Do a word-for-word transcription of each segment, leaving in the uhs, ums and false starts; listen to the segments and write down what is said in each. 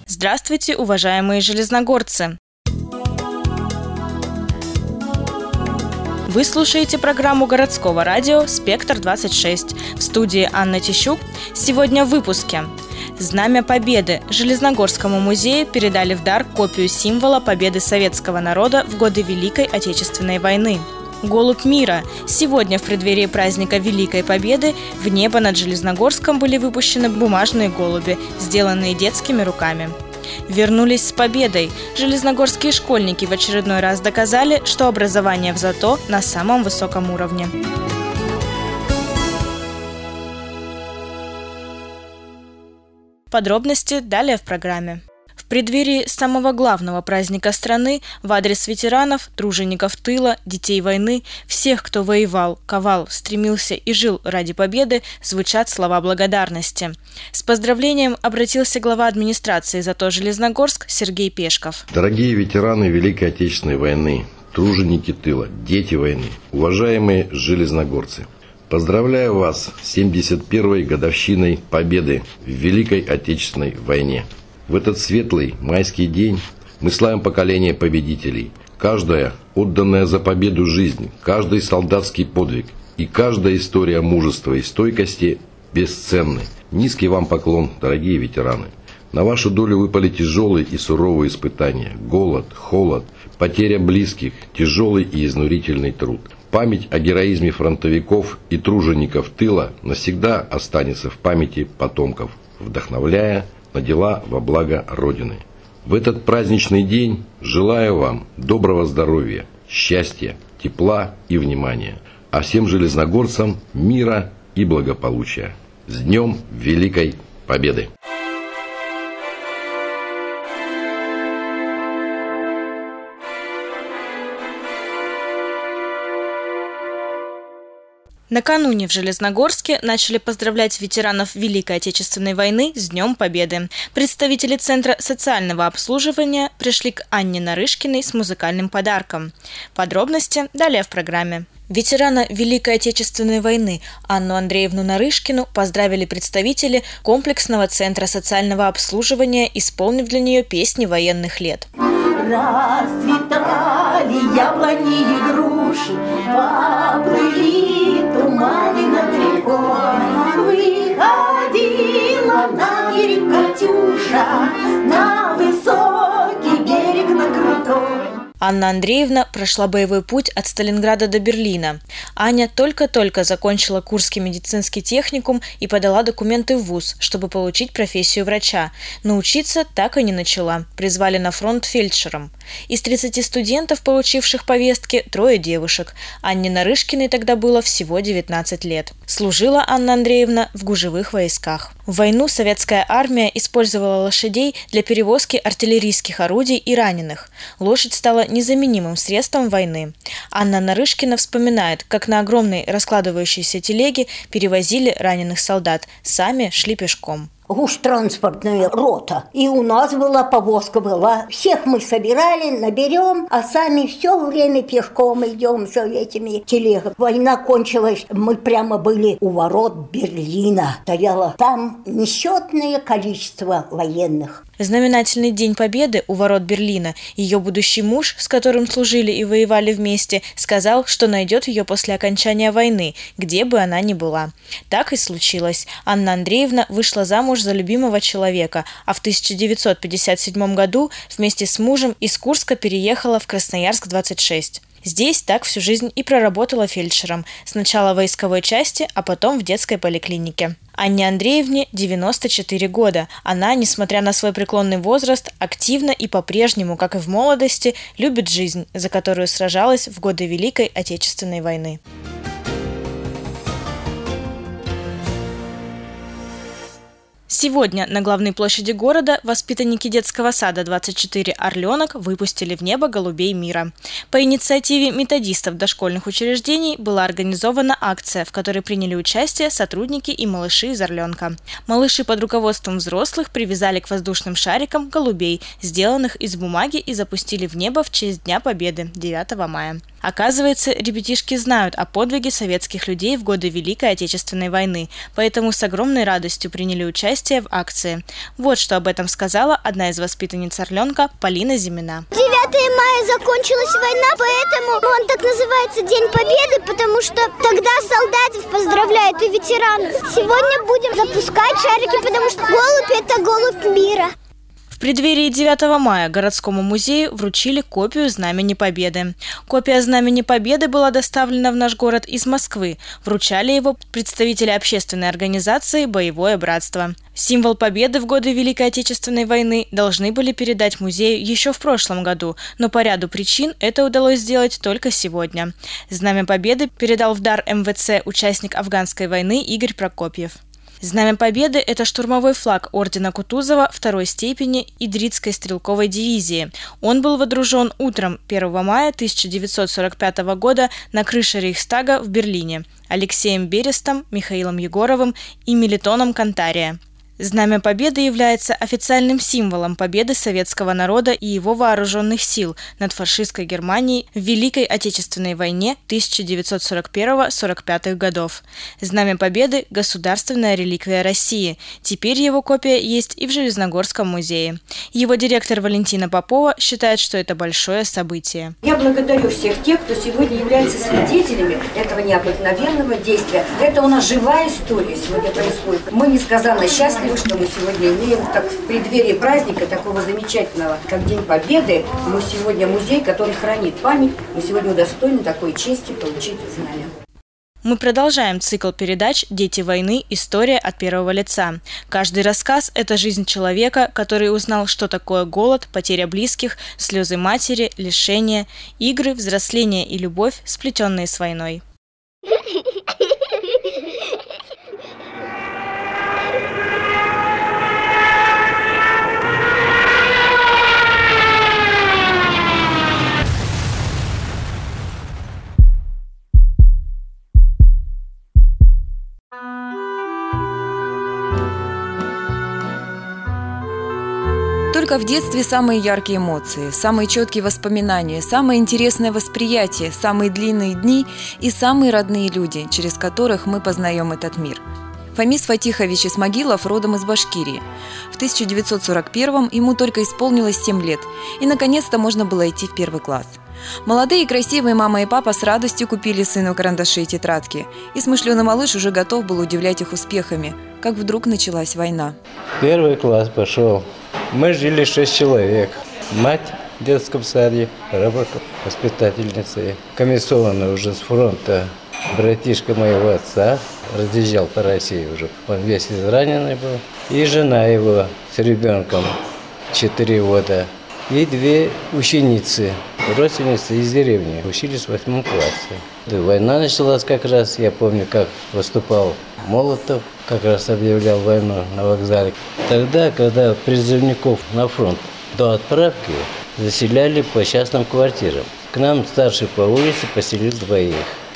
Здравствуйте, уважаемые железногорцы! Вы слушаете программу городского радио «Спектр двадцать шесть». В студии Анна Тищук. Сегодня в выпуске. Знамя Победы. Железногорскому музею передали в дар копию символа победы советского народа в годы Великой Отечественной войны. Голубь мира. Сегодня, в преддверии праздника Великой Победы, в небо над Железногорском были выпущены бумажные голуби, сделанные детскими руками. Вернулись с победой. Железногорские школьники в очередной раз доказали, что образование в ЗАТО на самом высоком уровне. Подробности далее в программе. В преддверии самого главного праздника страны в адрес ветеранов, тружеников тыла, детей войны, всех, кто воевал, ковал, стремился и жил ради победы, звучат слова благодарности. С поздравлением обратился глава администрации ЗАТО Железногорск Сергей Пешков. Дорогие ветераны Великой Отечественной войны, труженики тыла, дети войны, уважаемые железногорцы! Поздравляю вас с семьдесят первой годовщиной Победы в Великой Отечественной войне. В этот светлый майский день мы славим поколение победителей. Каждая отданная за победу жизнь, каждый солдатский подвиг и каждая история мужества и стойкости бесценны. Низкий вам поклон, дорогие ветераны. На вашу долю выпали тяжелые и суровые испытания. Голод, холод, потеря близких, тяжелый и изнурительный труд. Память о героизме фронтовиков и тружеников тыла навсегда останется в памяти потомков, вдохновляя на дела во благо Родины. В этот праздничный день желаю вам доброго здоровья, счастья, тепла и внимания, а всем железногорцам мира и благополучия. С Днем Великой Победы! Накануне в Железногорске начали поздравлять ветеранов Великой Отечественной войны с Днем Победы. Представители Центра социального обслуживания пришли к Анне Нарышкиной с музыкальным подарком. Подробности далее в программе. Ветерана Великой Отечественной войны Анну Андреевну Нарышкину поздравили представители комплексного Центра социального обслуживания, исполнив для нее песни военных лет. Расцветали яблони и груши, поплыли туманы над рекой. Выходила на берег Катюша, на высокий берег, на крутой. Анна Андреевна прошла боевой путь от Сталинграда до Берлина. Аня только-только закончила Курский медицинский техникум и подала документы в вуз, чтобы получить профессию врача. Но учиться так и не начала. Призвали на фронт фельдшером. Из тридцати студентов, получивших повестки, трое девушек. Анне Нарышкиной тогда было всего девятнадцать лет. Служила Анна Андреевна в гужевых войсках. В войну советская армия использовала лошадей для перевозки артиллерийских орудий и раненых. Лошадь стала незаменимым средством войны. Анна Нарышкина вспоминает, как на огромной раскладывающейся телеге перевозили раненых солдат, сами шли пешком. Гуштранспортная рота. И у нас была повозка была. Всех мы собирали, наберем, а сами все время пешком идем за этими телегами. Война кончилась, мы прямо были у ворот Берлина. Стояло там несчетное количество военных. В знаменательный День Победы у ворот Берлина ее будущий муж, с которым служили и воевали вместе, сказал, что найдет ее после окончания войны, где бы она ни была. Так и случилось. Анна Андреевна вышла замуж за любимого человека, а в тысяча девятьсот пятьдесят седьмом году вместе с мужем из Курска переехала в Красноярск двадцать шесть. Здесь так всю жизнь и проработала фельдшером. Сначала в войсковой части, а потом в детской поликлинике. Анне Андреевне девяносто четыре года. Она, несмотря на свой преклонный возраст, активно и по-прежнему, как и в молодости, любит жизнь, за которую сражалась в годы Великой Отечественной войны. Сегодня на главной площади города воспитанники детского сада двадцать четыре «Орленок» выпустили в небо голубей мира. По инициативе методистов дошкольных учреждений была организована акция, в которой приняли участие сотрудники и малыши из «Орленка». Малыши под руководством взрослых привязали к воздушным шарикам голубей, сделанных из бумаги, и запустили в небо в честь Дня Победы девятого мая. Оказывается, ребятишки знают о подвиге советских людей в годы Великой Отечественной войны, поэтому с огромной радостью приняли участие в акции. Вот что об этом сказала одна из воспитанниц «Орленка» Полина Зимина. девятого мая закончилась война, поэтому он так называется День Победы, потому что тогда солдатов поздравляют и ветеранов. Сегодня будем запускать шарики, потому что голубь – это голубь мира. В преддверии девятого мая городскому музею вручили копию Знамени Победы. Копия Знамени Победы была доставлена в наш город из Москвы. Вручали его представители общественной организации «Боевое братство». Символ Победы в годы Великой Отечественной войны должны были передать музею еще в прошлом году, но по ряду причин это удалось сделать только сегодня. Знамя Победы передал в дар эм вэ цэ участник афганской войны Игорь Прокопьев. Знамя Победы – это штурмовой флаг ордена Кутузова второй степени Идритской стрелковой дивизии. Он был водружен утром первого мая тысяча девятьсот сорок пятого года на крыше Рейхстага в Берлине Алексеем Берестом, Михаилом Егоровым и Мелитоном Кантария. Знамя Победы является официальным символом победы советского народа и его вооруженных сил над фашистской Германией в Великой Отечественной войне тысяча девятьсот сорок первого — сорок пятого годов. Знамя Победы – государственная реликвия России. Теперь его копия есть и в Железногорском музее. Его директор Валентина Попова считает, что это большое событие. Я благодарю всех тех, кто сегодня является свидетелями этого необыкновенного действия. Это у нас живая история сегодня происходит. Мы несказанно счастливы, что мы сегодня имеем так, в преддверии праздника такого замечательного, как День Победы. Мы сегодня музей, который хранит память. Мы сегодня удостоены такой чести получить знамя. Мы продолжаем цикл передач «Дети войны. История от первого лица». Каждый рассказ – это жизнь человека, который узнал, что такое голод, потеря близких, слезы матери, лишения, игры, взросление и любовь, сплетенные с войной. Только в детстве самые яркие эмоции, самые четкие воспоминания, самое интересное восприятие, самые длинные дни и самые родные люди, через которых мы познаем этот мир. Фамис Фатихович Исмагилов родом из Башкирии. В тысяча девятьсот сорок первом ему только исполнилось семь лет, и наконец-то можно было идти в первый класс. Молодые и красивые мама и папа с радостью купили сыну карандаши и тетрадки, и смышленый малыш уже готов был удивлять их успехами, как вдруг началась война. Первый класс пошел. Мы жили шесть человек. Мать в детском саде, работала воспитательницей. Комиссованный уже с фронта братишка моего отца разъезжал по России уже. Он весь израненный был. И жена его с ребенком четыре года. И две ученицы, родственницы из деревни, учились в восьмом классе. Война началась как раз, я помню, как выступал Молотов, как раз объявлял войну на вокзале. Тогда, когда призывников на фронт до отправки заселяли по частным квартирам. К нам старший по улице поселил двоих.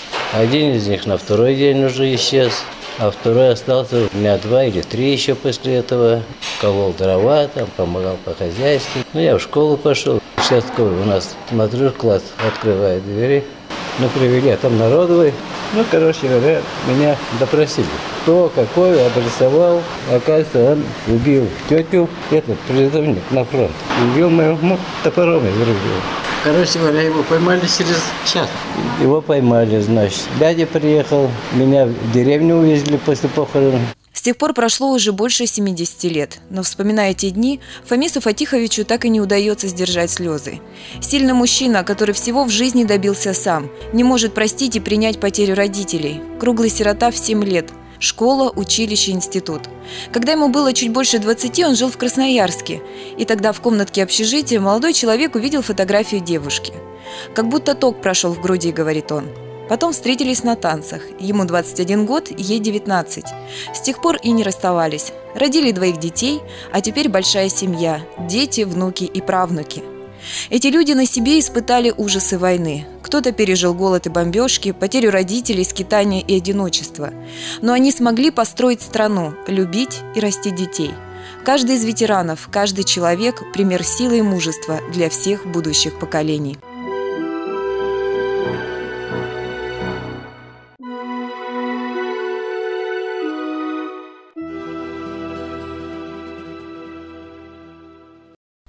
Один из них на второй день уже исчез, а второй остался у меня два или три еще после этого. Колол дрова, там, помогал по хозяйству. Ну, я в школу пошел. Участковый у нас, смотрю, класс открывает двери. Ну, привели, а там народовый. Ну, короче говоря, меня допросили. Кто, какой, адресовал. Оказывается, он убил тетю, этот призывник на фронт. Убил мою, ну, топором изрубил. Короче говоря, его поймали через час. Его поймали, значит. Дядя приехал, меня в деревню увезли после похорон. С тех пор прошло уже больше семидесяти лет, но, вспоминая эти дни, Фамису Фатиховичу так и не удается сдержать слезы. Сильный мужчина, который всего в жизни добился сам, не может простить и принять потерю родителей. Круглый сирота в семь лет. Школа, училище, институт. Когда ему было чуть больше двадцати, он жил в Красноярске. И тогда в комнатке общежития молодой человек увидел фотографию девушки. «Как будто ток прошел в груди», — говорит он. Потом встретились на танцах. Ему двадцать один год, ей девятнадцать. С тех пор и не расставались. Родили двоих детей, а теперь большая семья. Дети, внуки и правнуки. Эти люди на себе испытали ужасы войны. Кто-то пережил голод и бомбежки, потерю родителей, скитание и одиночество. Но они смогли построить страну, любить и растить детей. Каждый из ветеранов, каждый человек – пример силы и мужества для всех будущих поколений.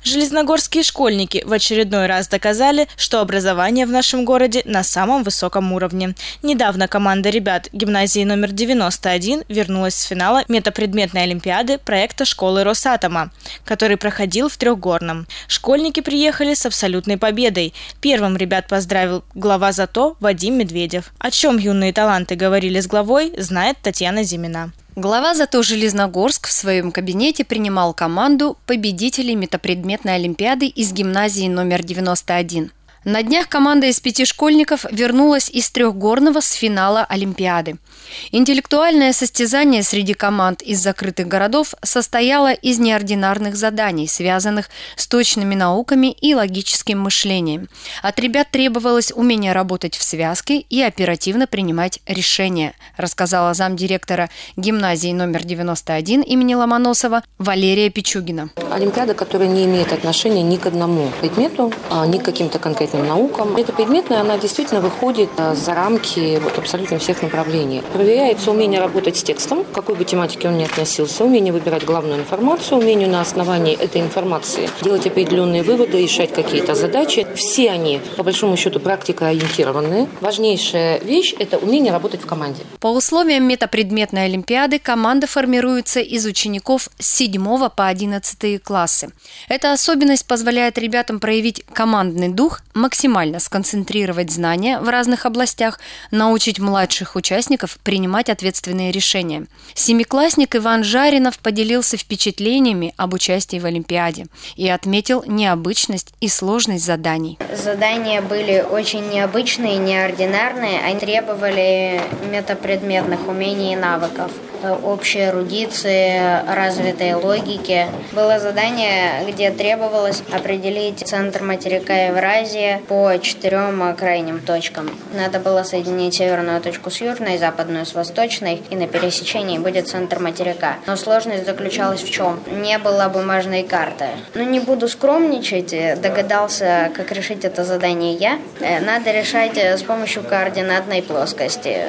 Железногорские школьники в очередной раз доказали, что образование в нашем городе на самом высоком уровне. Недавно команда ребят гимназии номер девяносто один вернулась с финала метапредметной олимпиады проекта школы Росатома, который проходил в Трехгорном. Школьники приехали с абсолютной победой. Первым ребят поздравил глава ЗАТО Вадим Медведев. О чем юные таланты говорили с главой, знает Татьяна Зимина. Глава ЗАТО Железногорск в своем кабинете принимал команду победителей метапредметной олимпиады из гимназии номер девяносто один. На днях команда из пяти школьников вернулась из Трехгорного с финала олимпиады. Интеллектуальное состязание среди команд из закрытых городов состояло из неординарных заданий, связанных с точными науками и логическим мышлением. От ребят требовалось умение работать в связке и оперативно принимать решения, рассказала замдиректора гимназии номер девяносто один имени Ломоносова Валерия Пичугина. Олимпиада, которая не имеет отношения ни к одному предмету, ни к каким-то конкретным наукам. Эта предметная, она действительно выходит за рамки вот, абсолютно всех направлений. Проверяется умение работать с текстом, к какой бы тематике он ни относился, умение выбирать главную информацию, умение на основании этой информации делать определенные выводы, решать какие-то задачи. Все они, по большому счету, практикоориентированные. Важнейшая вещь – это умение работать в команде. По условиям метапредметной олимпиады команда формируется из учеников с седьмого по одиннадцатый классы. Эта особенность позволяет ребятам проявить командный дух, максимально сконцентрировать знания в разных областях, научить младших участников принимать ответственные решения. Семиклассник Иван Жаринов поделился впечатлениями об участии в Олимпиаде и отметил необычность и сложность заданий. Задания были очень необычные, неординарные. Они требовали метапредметных умений и навыков, общей эрудиции, развитой логики. Было задание, где требовалось определить центр материка Евразии по четырем крайним точкам. Надо было соединить северную точку с южной, западную с восточной, и на пересечении будет центр материка. Но сложность заключалась в чем? Не было бумажной карты. Ну, не буду скромничать, догадался, как решить это задание я. Надо решать с помощью координатной плоскости.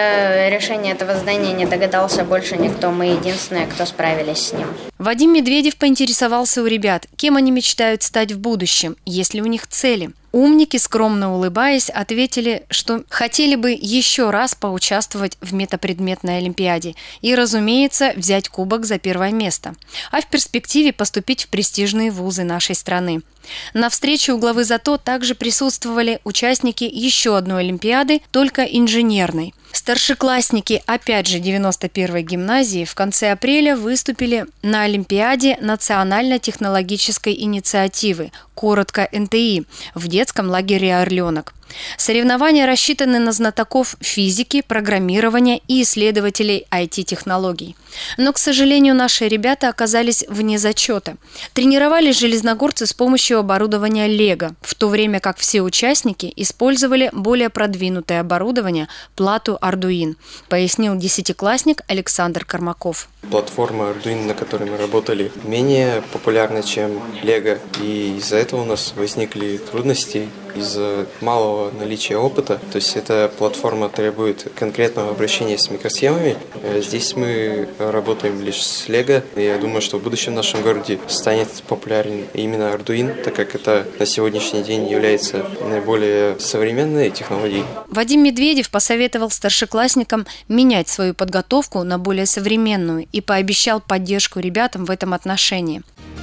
До решения этого задания не догадался больше никто, мы единственные, кто справились с ним. Вадим Медведев поинтересовался у ребят, кем они мечтают стать в будущем, есть ли у них цели. Умники, скромно улыбаясь, ответили, что хотели бы еще раз поучаствовать в метапредметной олимпиаде и, разумеется, взять кубок за первое место, а в перспективе поступить в престижные вузы нашей страны. На встрече у главы ЗАТО также присутствовали участники еще одной олимпиады, только инженерной. Старшеклассники, опять же, девяносто первой гимназии в конце апреля выступили на Олимпиаде национально-технологической инициативы, коротко эн тэ и, в детском лагере «Орленок». Соревнования рассчитаны на знатоков физики, программирования и исследователей ай ти-технологий. Но, к сожалению, наши ребята оказались вне зачета. Тренировались железногорцы с помощью оборудования Лего, в то время как все участники использовали более продвинутое оборудование, плату Arduino, пояснил десятиклассник Александр Кормаков. Платформа Arduino, на которой мы работали, менее популярна, чем Lego, и из-за этого у нас возникли трудности из-за малого наличия опыта. То есть эта платформа требует конкретного обращения с микросхемами. Здесь мы работаем лишь с Lego, и я думаю, что в будущем в нашем городе станет популярен именно Arduino, так как это на сегодняшний день является наиболее современной технологией. Вадим Медведев посоветовал старшеклассникам менять свою подготовку на более современную и пообещал поддержку ребятам в этом отношении.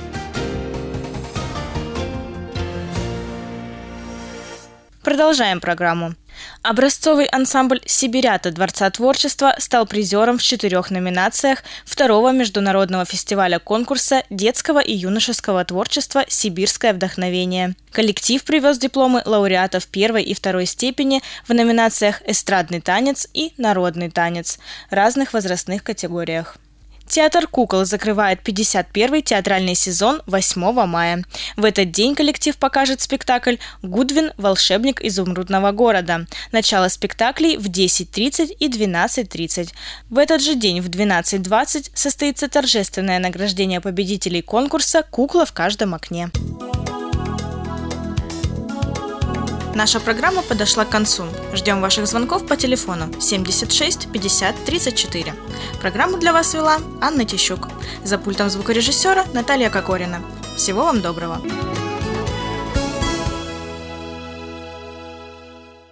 Продолжаем программу. Образцовый ансамбль «Сибирята» Дворца творчества стал призером в четырех номинациях второго международного фестиваля конкурса детского и юношеского творчества «Сибирское вдохновение». Коллектив привез дипломы лауреатов первой и второй степени в номинациях «Эстрадный танец» и «Народный танец» в разных возрастных категориях. Театр кукол закрывает пятьдесят первый театральный сезон восьмого мая. В этот день коллектив покажет спектакль «Гудвин. Волшебник изумрудного города». Начало спектаклей в десять тридцать и двенадцать тридцать. В этот же день в двенадцать двадцать состоится торжественное награждение победителей конкурса «Кукла в каждом окне». Наша программа подошла к концу. Ждем ваших звонков по телефону семьдесят шесть пятьдесят тридцать четыре. Программу для вас вела Анна Тищук. За пультом звукорежиссера Наталья Кокорина. Всего вам доброго!